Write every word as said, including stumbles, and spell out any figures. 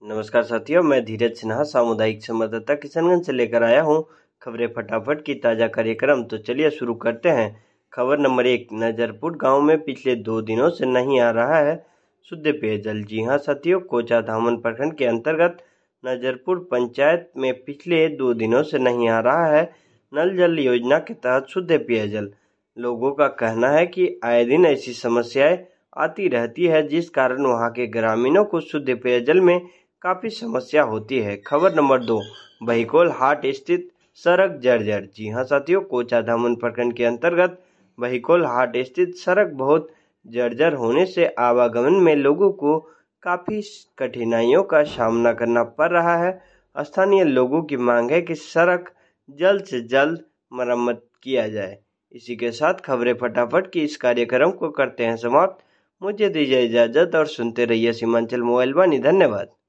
नमस्कार साथियों, मैं धीरज सिन्हा सामुदायिक संवाददाता किशनगंज से लेकर आया हूं खबरें फटाफट की ताज़ा कार्यक्रम। तो चलिए शुरू करते हैं। खबर नंबर एक, नजरपुर गांव में पिछले दो दिनों से नहीं आ रहा है शुद्ध पेयजल। जी हां साथियों, कोचा धामन प्रखंड के अंतर्गत नजरपुर पंचायत में पिछले दो दिनों से नहीं आ रहा है नल जल योजना के तहत शुद्ध पेयजल। लोगों का कहना है कि आए दिन ऐसी समस्याएं आती रहती है, जिस कारण वहां के ग्रामीणों को शुद्ध पेयजल में काफी समस्या होती है। खबर नंबर दो, बहिकोल हाट स्थित सड़क जर्जर। जी हां साथियों, कोचा धामन प्रखंड के अंतर्गत बहिकोल हाट स्थित सड़क बहुत जर्जर होने से आवागमन में लोगों को काफी कठिनाइयों का सामना करना पड़ रहा है। स्थानीय लोगों की मांग है कि सड़क जल्द से जल्द मरम्मत किया जाए। इसी के साथ खबरें फटाफट की इस कार्यक्रम को करते हैं समाप्त। मुझे दीजिए इजाजत और सुनते रहिए सीमांचल मोबाइल वाणी। धन्यवाद।